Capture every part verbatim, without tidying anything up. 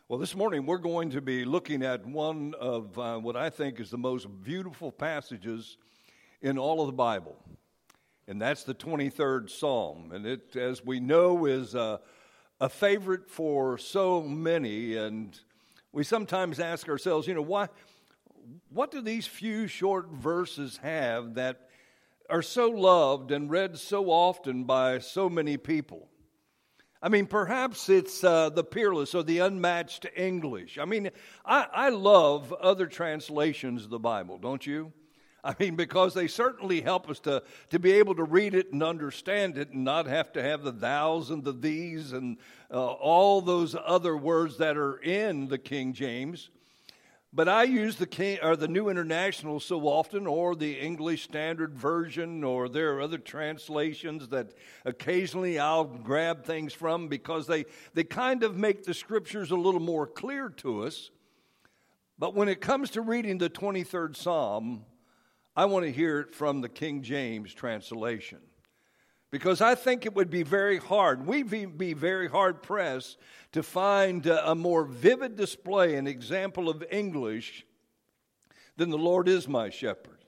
Well, this morning we're going to be looking at one of uh, what I think is the most beautiful passages in all of the Bible, and that's the twenty-third Psalm. And it, as we know, is a, a favorite for so many, and we sometimes ask ourselves, you know, why? What do these few short verses have that are so loved and read so often by so many people? I mean, perhaps it's uh, the peerless or the unmatched English. I mean, I, I love other translations of the Bible, don't you? I mean, because they certainly help us to, to be able to read it and understand it and not have to have the thous and the these and uh, all those other words that are in the King James. But I use the King, or the New International so often, or the English Standard Version, or there are other translations that occasionally I'll grab things from because they, they kind of make the Scriptures a little more clear to us. But when it comes to reading the twenty-third Psalm, I want to hear it from the King James translation. Because I think it would be very hard, we'd be, be very hard-pressed to find a, a more vivid display, an example of English than the Lord is my shepherd,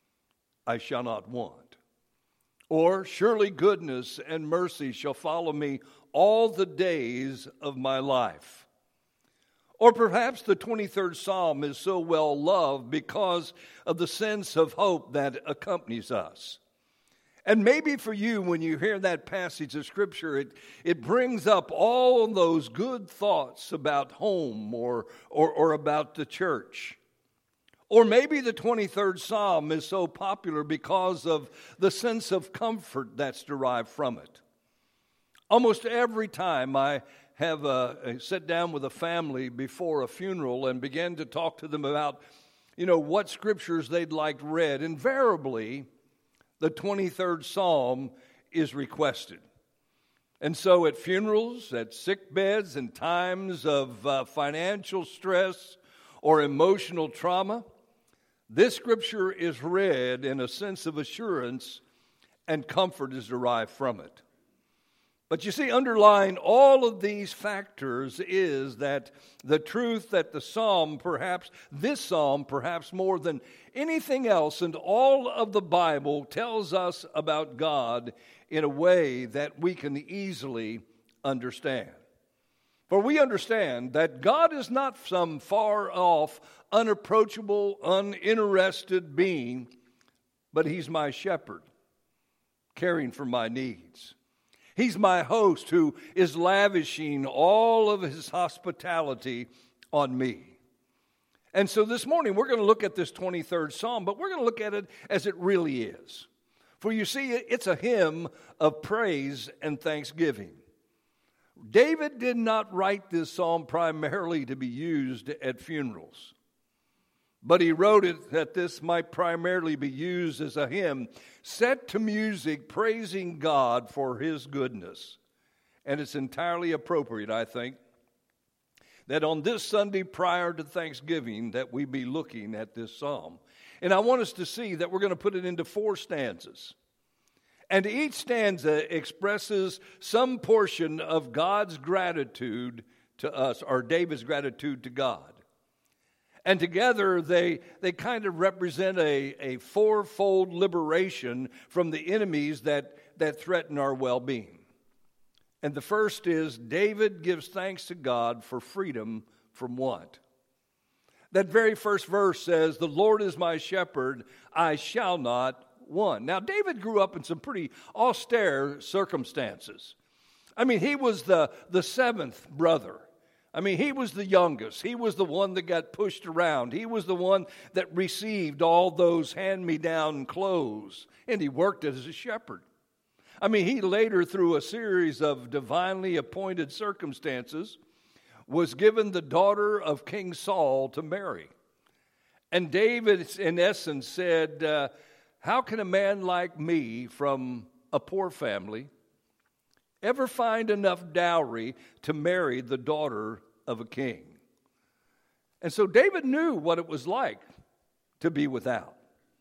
I shall not want. Or, surely goodness and mercy shall follow me all the days of my life. Or perhaps the twenty-third Psalm is so well loved because of the sense of hope that accompanies us. And maybe for you, when you hear that passage of Scripture, it, it brings up all those good thoughts about home or, or, or about the church. Or maybe the twenty-third Psalm is so popular because of the sense of comfort that's derived from it. Almost every time I have a, sit down with a family before a funeral and begin to talk to them about, you know, what Scriptures they'd like read, invariably, the twenty-third Psalm is requested. And so at funerals, at sick beds, in times of uh, financial stress or emotional trauma, this Scripture is read in a sense of assurance and comfort is derived from it. But you see, underlying all of these factors is that the truth that the psalm, perhaps, this psalm, perhaps more than anything else in all of the Bible, tells us about God in a way that we can easily understand. For we understand that God is not some far-off, unapproachable, uninterested being, but He's my shepherd, caring for my needs. He's my host who is lavishing all of His hospitality on me. And so this morning we're going to look at this twenty-third Psalm, but we're going to look at it as it really is. For you see, it's a hymn of praise and thanksgiving. David did not write this psalm primarily to be used at funerals, but he wrote it that this might primarily be used as a hymn set to music praising God for His goodness. And it's entirely appropriate, I think, that on this Sunday prior to Thanksgiving that we be looking at this psalm. And I want us to see that we're going to put it into four stanzas. And each stanza expresses some portion of God's gratitude to us, or David's gratitude to God. And together they, they kind of represent a, a fourfold liberation from the enemies that, that threaten our well-being. And the first is David gives thanks to God for freedom from what? That very first verse says, "The Lord is my shepherd, I shall not want." Now, David grew up in some pretty austere circumstances. I mean, he was the, the seventh brother. I mean, he was the youngest. He was the one that got pushed around. He was the one that received all those hand-me-down clothes. And he worked as a shepherd. I mean, he later, through a series of divinely appointed circumstances, was given the daughter of King Saul to marry. And David, in essence, said, uh, how can a man like me from a poor family ever find enough dowry to marry the daughter of a king? And so David knew what it was like to be without.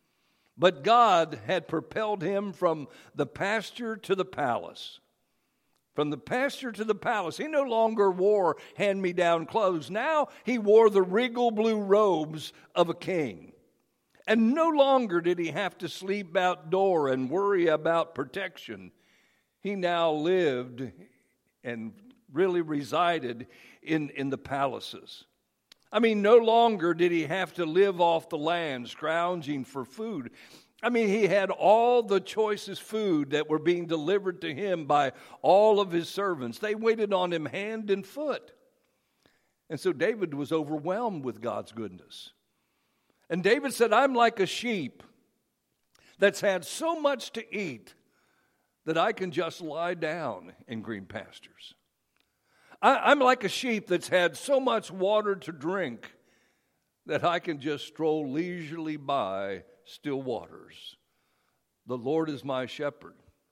But God had propelled him from the pasture to the palace, From the pasture to the palace. He no longer wore hand-me-down clothes. Now he wore the regal blue robes of a king. And no longer did he have to sleep outdoor and worry about protection. He now lived and really resided in, in the palaces. I mean, no longer did he have to live off the land, scrounging for food. I mean, he had all the choicest food that were being delivered to him by all of his servants. They waited on him hand and foot. And so David was overwhelmed with God's goodness. And David said, I'm like a sheep that's had so much to eat that I can just lie down in green pastures. I, I'm like a sheep that's had so much water to drink that I can just stroll leisurely by still waters. The Lord is my shepherd,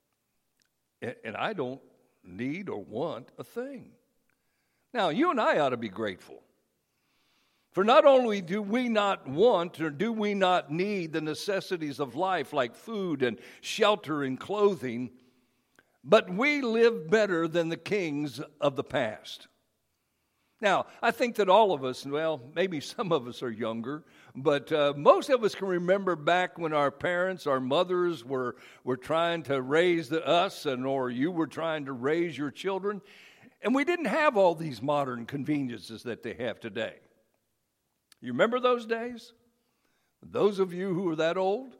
and I don't need or want a thing. Now, you and I ought to be grateful. For not only do we not want or do we not need the necessities of life like food and shelter and clothing, but we live better than the kings of the past. Now, I think that all of us, well, maybe some of us are younger, but uh, most of us can remember back when our parents, our mothers were, were trying to raise the, us, and or you were trying to raise your children, and we didn't have all these modern conveniences that they have today. You remember those days? Those of you who are that old?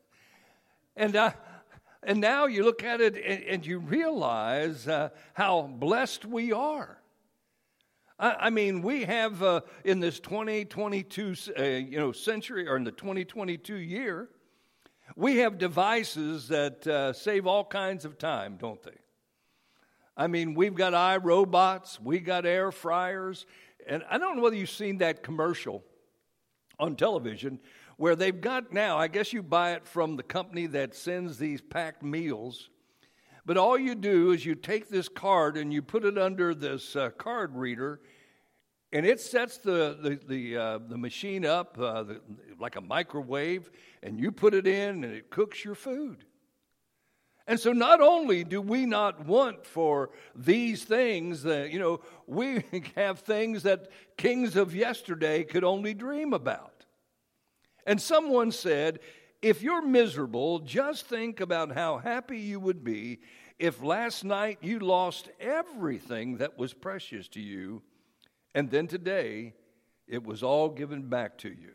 and uh, and now you look at it and, and you realize uh, how blessed we are. I mean, we have uh, in this twenty twenty-two uh, you know, century, or in the twenty twenty-two year, we have devices that uh, save all kinds of time, don't they? I mean, we've got iRobots, we got air fryers, and I don't know whether you've seen that commercial on television where they've got now, I guess you buy it from the company that sends these packed meals. But all you do is you take this card and you put it under this uh, card reader, and it sets the the the, uh, the machine up uh, the, like a microwave, and you put it in, and it cooks your food. And so not only do we not want for these things, that, you know, we have things that kings of yesterday could only dream about. And someone said, if you're miserable, just think about how happy you would be if last night you lost everything that was precious to you, and then today it was all given back to you.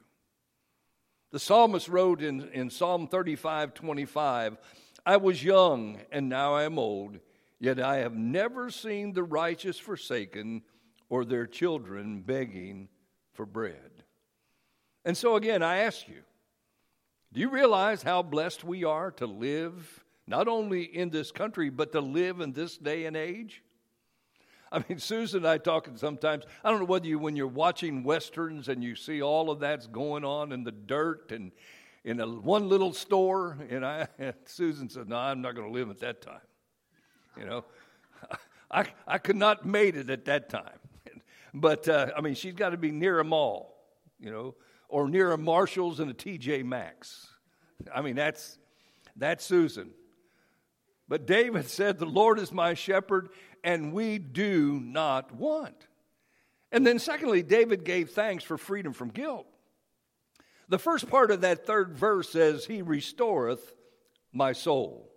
The psalmist wrote in, in Psalm thirty-five twenty-five, I was young and now I am old, yet I have never seen the righteous forsaken or their children begging for bread. And so again, I ask you, do you realize how blessed we are to live, not only in this country, but to live in this day and age? I mean, Susan and I talking sometimes, I don't know whether you, when you're watching Westerns and you see all of that's going on in the dirt and in a, one little store, and I, and Susan said, no, I'm not going to live at that time. You know, I, I could not made it at that time. But, uh, I mean, she's got to be near a mall, you know, or near a Marshall's and a T J Maxx. I mean, that's that's Susan. But David said, the Lord is my shepherd, and we do not want. And then secondly, David gave thanks for freedom from guilt. The first part of that third verse says, he restoreth my soul.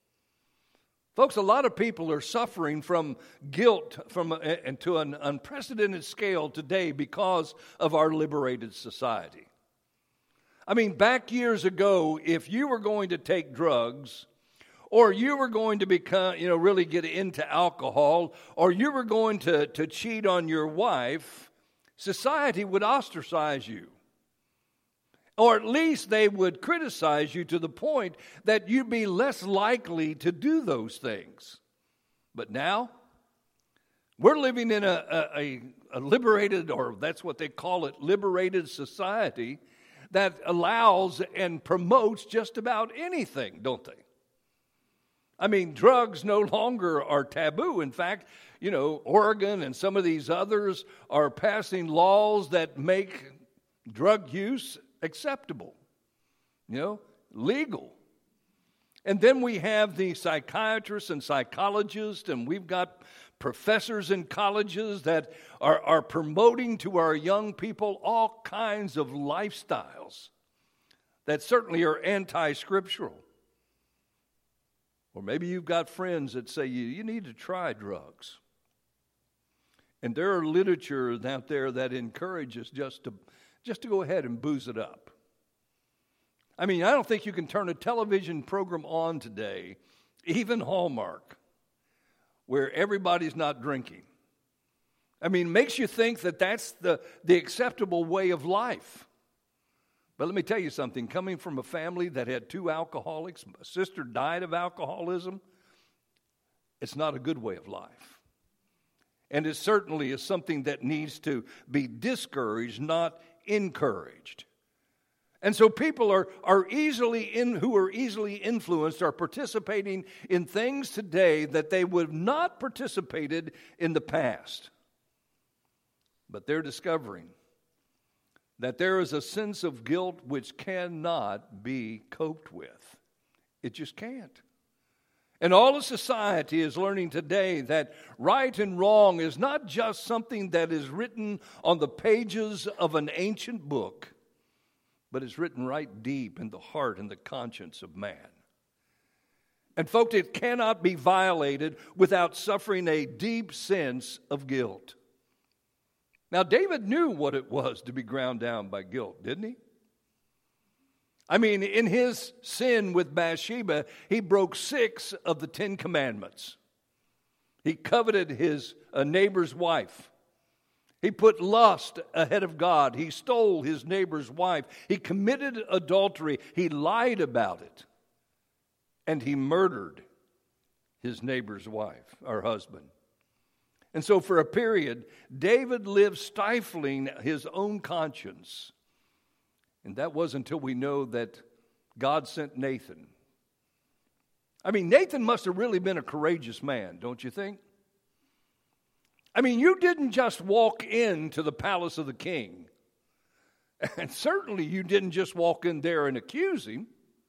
Folks, a lot of people are suffering from guilt from and to an unprecedented scale today because of our liberated society. I mean, back years ago, if you were going to take drugs, or you were going to become, you know, really get into alcohol, or you were going to, to cheat on your wife, society would ostracize you. Or at least they would criticize you to the point that you'd be less likely to do those things. But now, we're living in a, a, a liberated, or that's what they call it, liberated society that allows and promotes just about anything, don't they? I mean, drugs no longer are taboo. In fact, you know, Oregon and some of these others are passing laws that make drug use acceptable, you know, legal. And then we have the psychiatrists and psychologists, and we've got professors in colleges that are, are promoting to our young people all kinds of lifestyles that certainly are anti-scriptural. Or maybe you've got friends that say you, you need to try drugs. And there are literature out there that encourages just to, just to go ahead and booze it up. I mean, I don't think you can turn a television program on today, even Hallmark, where everybody's not drinking. I mean, it makes you think that that's the, the acceptable way of life. But let me tell you something. Coming from a family that had two alcoholics, a sister died of alcoholism, it's not a good way of life. And it certainly is something that needs to be discouraged, not encouraged. And so people are, are easily in, who are easily influenced are participating in things today that they would have not participated in the past. But they're discovering that there is a sense of guilt which cannot be coped with. It just can't. And all of society is learning today that right and wrong is not just something that is written on the pages of an ancient book, but it's written right deep in the heart and the conscience of man. And folks, it cannot be violated without suffering a deep sense of guilt. Now, David knew what it was to be ground down by guilt, didn't he? I mean, in his sin with Bathsheba, he broke six of the Ten Commandments. He coveted his uh, neighbor's wife. He put lust ahead of God. He stole his neighbor's wife. He committed adultery. He lied about it. And he murdered his neighbor's wife, or husband. And so for a period, David lived stifling his own conscience. And that wasn't until we know that God sent Nathan. I mean, Nathan must have really been a courageous man, don't you think? I mean, you didn't just walk into the palace of the king. And certainly you didn't just walk in there and accuse him.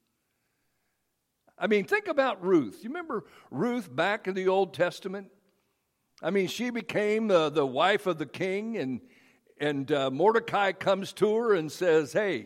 I mean, think about Ruth. You remember Ruth back in the Old Testament? I mean, she became uh, the wife of the king, and, and uh, Mordecai comes to her and says, hey,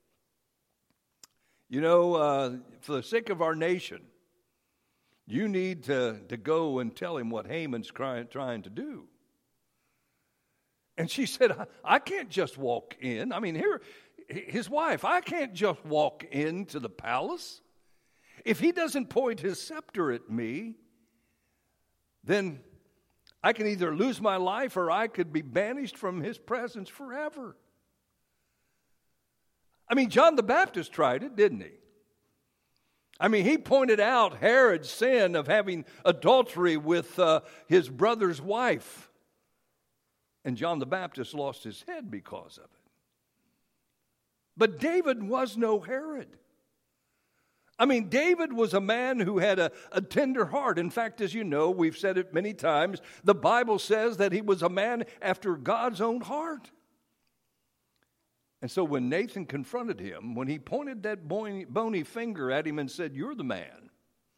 you know, uh, for the sake of our nation, you need to, to go and tell him what Haman's trying, trying to do. And she said, I, I can't just walk in. I mean, here, his wife, I can't just walk into the palace. If he doesn't point his scepter at me, then I can either lose my life or I could be banished from his presence forever. I mean, John the Baptist tried it, didn't he? I mean, he pointed out Herod's sin of having adultery with uh, his brother's wife. And John the Baptist lost his head because of it. But David was no Herod. I mean, David was a man who had a, a tender heart. In fact, as you know, we've said it many times, the Bible says that he was a man after God's own heart. And so when Nathan confronted him, when he pointed that bony, bony finger at him and said, you're the man,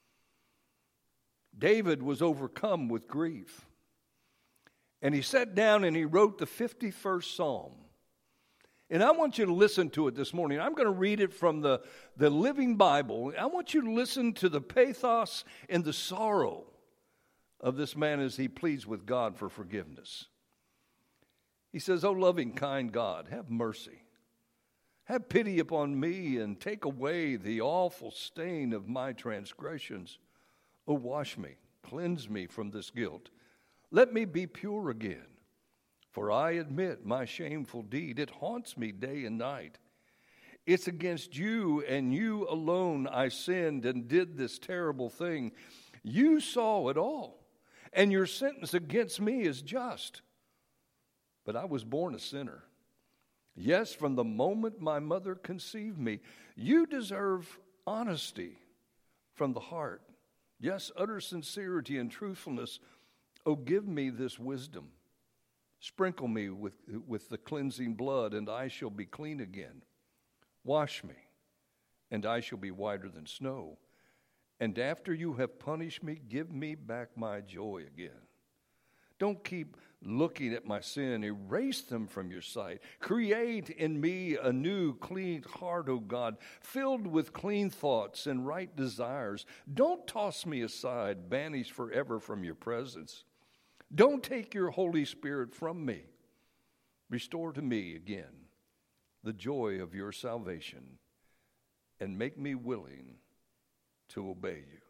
David was overcome with grief. And he sat down and he wrote the fifty-first Psalm. And I want you to listen to it this morning. I'm going to read it from the, the Living Bible. I want you to listen to the pathos and the sorrow of this man as he pleads with God for forgiveness. He says, O loving, kind God, have mercy. Have pity upon me and take away the awful stain of my transgressions. O wash me, cleanse me from this guilt. Let me be pure again. For I admit my shameful deed. It haunts me day and night. It's against you and you alone I sinned and did this terrible thing. You saw it all, and your sentence against me is just. But I was born a sinner. Yes, from the moment my mother conceived me. You deserve honesty from the heart. Yes, utter sincerity and truthfulness. Oh, give me this wisdom. Sprinkle me with, with the cleansing blood, and I shall be clean again. Wash me, and I shall be whiter than snow. And after you have punished me, give me back my joy again. Don't keep looking at my sin. Erase them from your sight. Create in me a new, clean heart, O God, filled with clean thoughts and right desires. Don't toss me aside, banished forever from your presence. Don't take your Holy Spirit from me. Restore to me again the joy of your salvation and make me willing to obey you.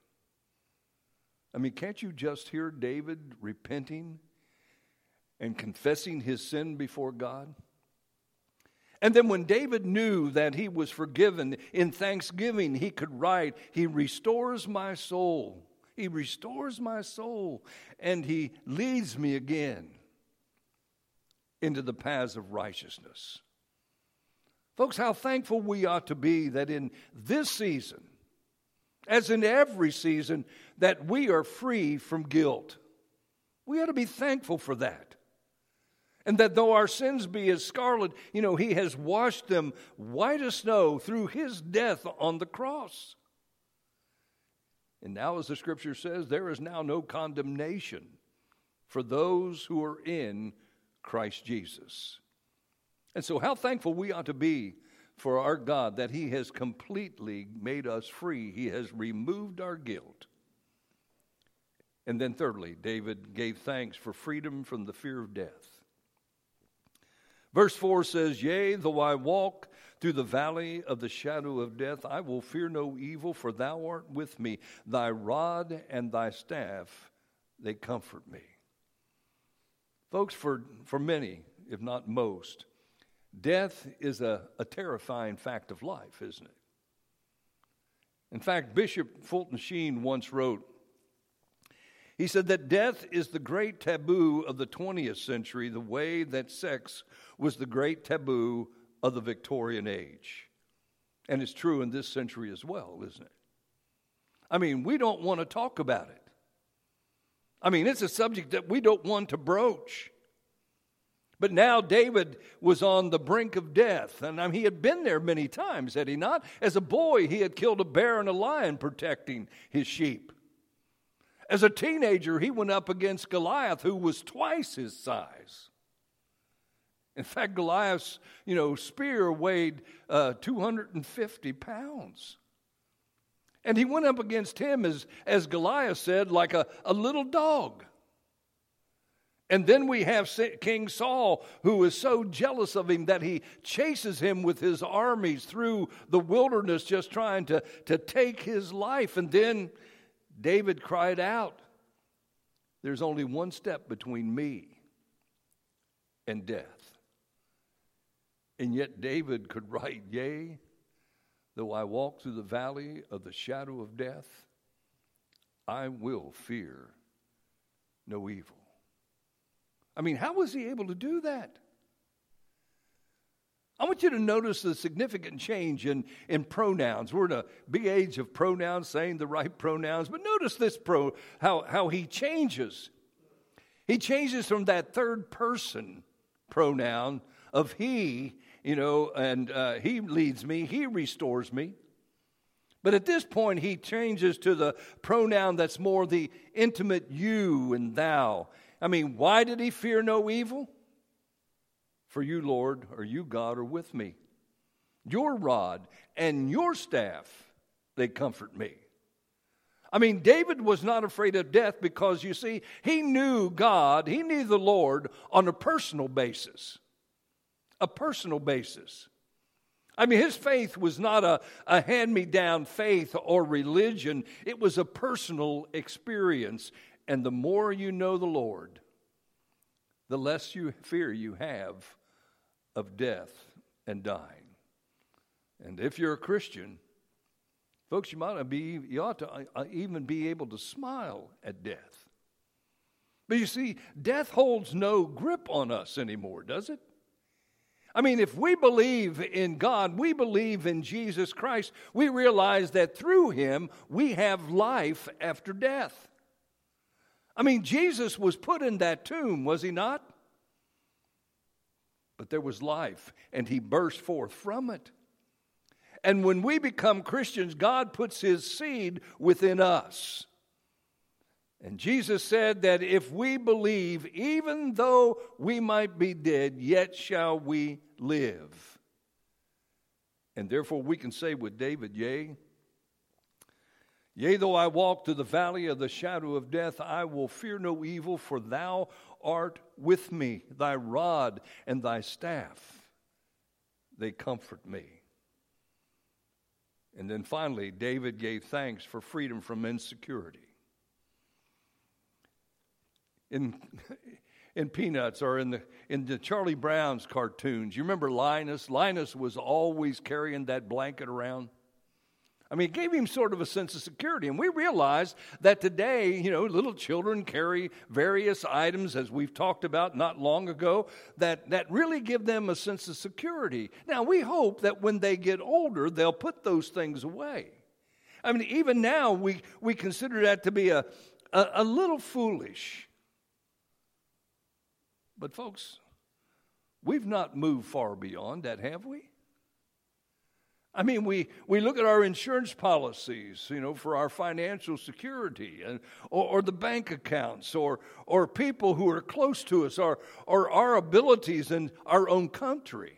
I mean, can't you just hear David repenting and confessing his sin before God? And then when David knew that he was forgiven, in thanksgiving he could write, he restores my soul. He restores my soul, and he leads me again into the paths of righteousness. Folks, how thankful we ought to be that in this season, as in every season, that we are free from guilt. We ought to be thankful for that. And that though our sins be as scarlet, you know, he has washed them white as snow through his death on the cross. And now, as the scripture says, there is now no condemnation for those who are in Christ Jesus. And so how thankful we ought to be for our God that he has completely made us free. He has removed our guilt. And then thirdly, David gave thanks for freedom from the fear of death. Verse four says, Yea, though I walk through the valley of the shadow of death, I will fear no evil, for thou art with me. Thy rod and thy staff, they comfort me. Folks, for, for many, if not most, death is a, a terrifying fact of life, isn't it? In fact, Bishop Fulton Sheen once wrote, he said that death is the great taboo of the twentieth century, the way that sex was the great taboo of the Victorian age. And it's true in this century as well, isn't it? I mean, we don't want to talk about it. I mean, it's a subject that we don't want to broach. But now David was on the brink of death, and I mean, he had been there many times, had he not? As a boy, he had killed a bear and a lion protecting his sheep. As a teenager, he went up against Goliath, who was twice his size. In fact, Goliath's, you know, spear weighed uh, two hundred fifty pounds. And he went up against him, as, as Goliath said, like a, a little dog. And then we have King Saul, who is so jealous of him that he chases him with his armies through the wilderness, just trying to, to take his life. And then David cried out, there's only one step between me and death. And yet David could write, Yea, though I walk through the valley of the shadow of death, I will fear no evil. I mean, how was he able to do that? I want you to notice the significant change in, in pronouns. We're in a big age of pronouns, saying the right pronouns. But notice this, pro, how, how he changes. He changes from that third person pronoun of he, you know, and uh, he leads me, he restores me. But at this point, he changes to the pronoun that's more the intimate you and thou. I mean, why did he fear no evil? For you, Lord, or you, God, are with me. Your rod and your staff, they comfort me. I mean, David was not afraid of death because, you see, he knew God, he knew the Lord on a personal basis. A personal basis. I mean, his faith was not a, a hand-me-down faith or religion. It was a personal experience. And the more you know the Lord, the less you fear you have of death and dying. And if you're a Christian, folks, you might be, you ought to even be able to smile at death. But you see, death holds no grip on us anymore, does it? I mean, if we believe in God, we believe in Jesus Christ, we realize that through him we have life after death. I mean, Jesus was put in that tomb, was he not? But there was life, and he burst forth from it. And when we become Christians, God puts His seed within us. And Jesus said that if we believe, even though we might be dead, yet shall we live. And therefore we can say with David, yea, yea, though I walk through the valley of the shadow of death, I will fear no evil, for thou art with me. Thy rod and thy staff, they comfort me. And then finally, David gave thanks for freedom from insecurity. In, in Peanuts or in the in the Charlie Brown's cartoons, you remember Linus? Linus was always carrying that blanket around. I mean, it gave him sort of a sense of security. And we realize that today, you know, little children carry various items, as we've talked about not long ago, that, that really give them a sense of security. Now, we hope that when they get older, they'll put those things away. I mean, even now, we, we consider that to be a, a, a little foolish. But folks, we've not moved far beyond that, have we? I mean, we, we look at our insurance policies, you know, for our financial security, and, or, or the bank accounts, or or people who are close to us, or, or our abilities in our own country.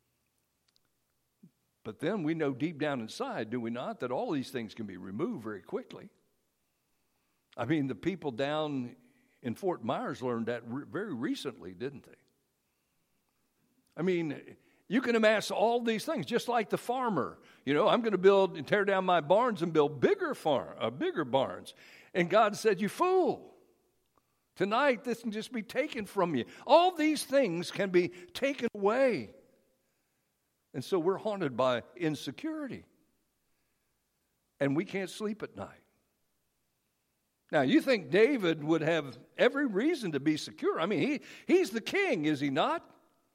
But then we know deep down inside, do we not, that all these things can be removed very quickly. I mean, the people down in Fort Myers learned that re- very recently, didn't they? I mean, you can amass all these things, just like the farmer. You know, I'm going to build and tear down my barns and build bigger farm, uh, bigger barns. And God said, you fool. Tonight, this can just be taken from you. All these things can be taken away. And so we're haunted by insecurity. And we can't sleep at night. Now, you think David would have every reason to be secure. I mean, he, he's the king, is he not?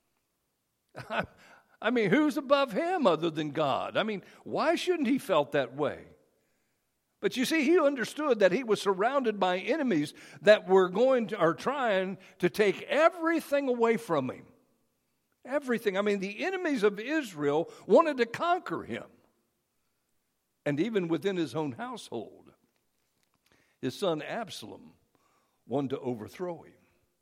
I mean, who's above him other than God? I mean, why shouldn't he felt that way? But you see, he understood that he was surrounded by enemies that were going to, or trying to take everything away from him. Everything. I mean, the enemies of Israel wanted to conquer him. And even within his own household, his son Absalom wanted to overthrow him.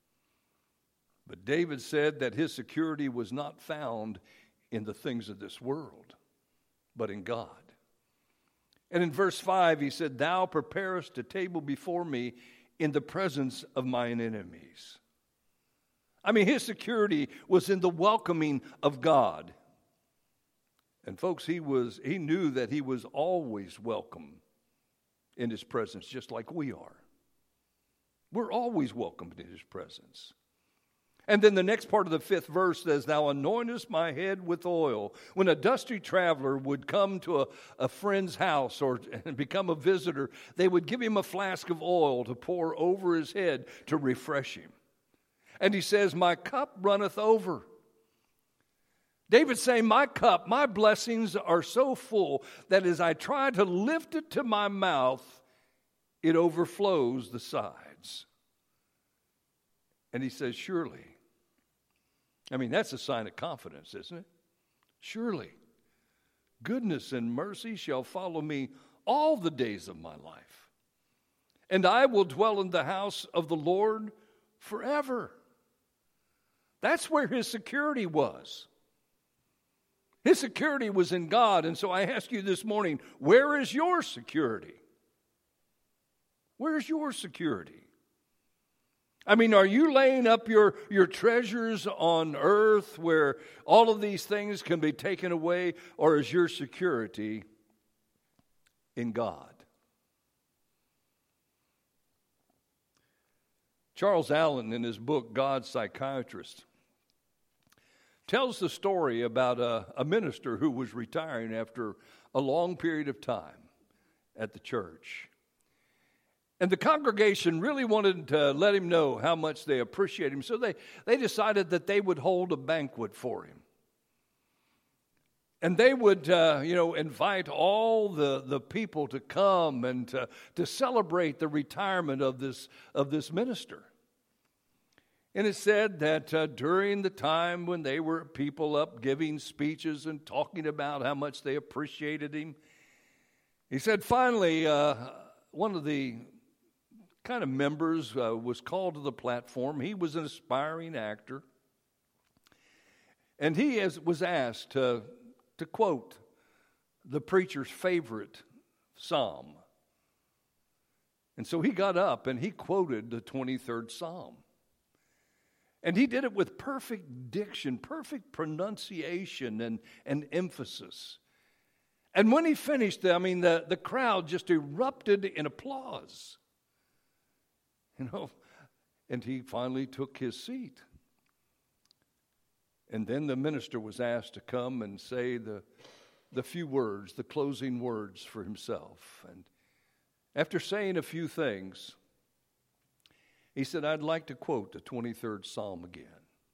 But David said that his security was not found in the things of this world, but in God. And in verse five, he said, thou preparest a table before me in the presence of mine enemies. I mean, his security was in the welcoming of God. And folks, he was he knew that he was always welcome in his presence, just like we are. We're always welcomed in his presence. And then the next part of the fifth verse says, thou anointest my head with oil. When a dusty traveler would come to a, a friend's house or become a visitor, they would give him a flask of oil to pour over his head to refresh him. And he says, my cup runneth over. David's saying, my cup, my blessings are so full that as I try to lift it to my mouth, it overflows the sides. And he says, surely. I mean, that's a sign of confidence, isn't it? Surely, goodness and mercy shall follow me all the days of my life. And I will dwell in the house of the Lord forever. That's where his security was. His security was in God. And so I ask you this morning, where is your security? Where's your security? I mean, are you laying up your, your treasures on earth where all of these things can be taken away? Or is your security in God? Charles Allen, in his book, God's Psychiatrist, tells the story about a, a minister who was retiring after a long period of time at the church. And the congregation really wanted to let him know how much they appreciate him, so they, they decided that they would hold a banquet for him. And they would, uh, you know, invite all the, the people to come and to, to celebrate the retirement of this, of this minister. And it said that uh, during the time when they were people up giving speeches and talking about how much they appreciated him, he said finally uh, one of the kind of members uh, was called to the platform. He was an aspiring actor. And he has, was asked to, to quote the preacher's favorite psalm. And so he got up and he quoted the twenty-third Psalm. And he did it with perfect diction, perfect pronunciation and, and emphasis. And when he finished, I mean, the, the crowd just erupted in applause. You know, and he finally took his seat. And then the minister was asked to come and say the, the few words, the closing words for himself. And after saying a few things, he said, I'd like to quote the twenty-third Psalm again.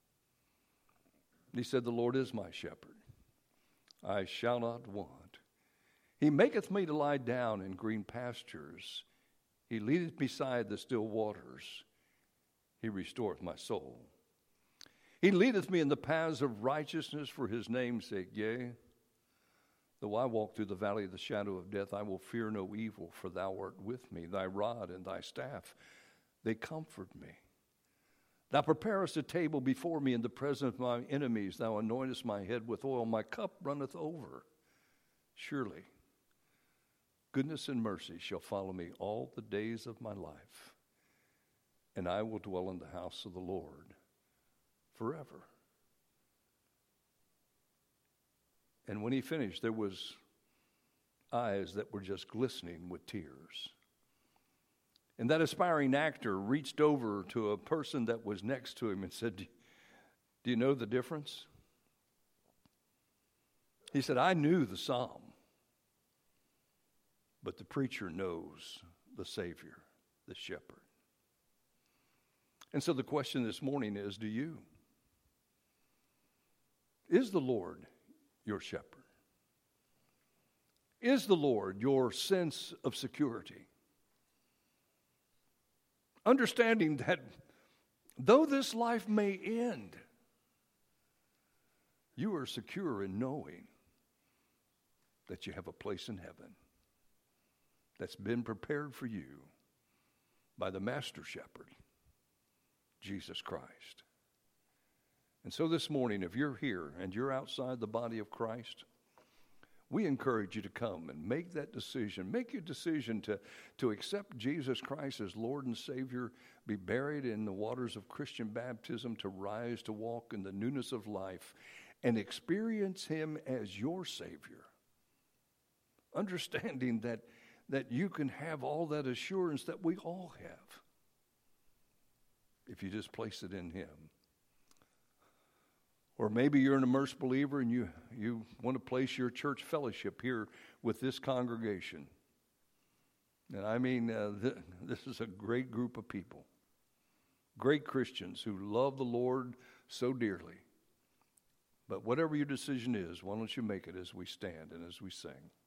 He said, the Lord is my shepherd. I shall not want. He maketh me to lie down in green pastures. He leadeth beside the still waters. He restoreth my soul. He leadeth me in the paths of righteousness for his name's sake. Yea, though I walk through the valley of the shadow of death, I will fear no evil, for thou art with me. Thy rod and thy staff, they comfort me. Thou preparest a table before me in the presence of my enemies. Thou anointest my head with oil. My cup runneth over. Surely goodness and mercy shall follow me all the days of my life, and I will dwell in the house of the Lord forever. And when he finished, there was eyes that were just glistening with tears. And that aspiring actor reached over to a person that was next to him and said, do you know the difference? He said, I knew the psalm, but the preacher knows the Savior, the shepherd. And so the question this morning is, do you? Is the Lord your shepherd? Is the Lord your sense of security? Understanding that though this life may end, you are secure in knowing that you have a place in heaven that's been prepared for you by the Master Shepherd, Jesus Christ. And so this morning, if you're here and you're outside the body of Christ, we encourage you to come and make that decision. Make your decision to, to accept Jesus Christ as Lord and Savior, be buried in the waters of Christian baptism, to rise, to walk in the newness of life, and experience him as your Savior. Understanding that, that you can have all that assurance that we all have if you just place it in him. Or maybe you're an immersed believer and you, you want to place your church fellowship here with this congregation. And I mean, uh, th- this is a great group of people, great Christians who love the Lord so dearly. But whatever your decision is, why don't you make it as we stand and as we sing.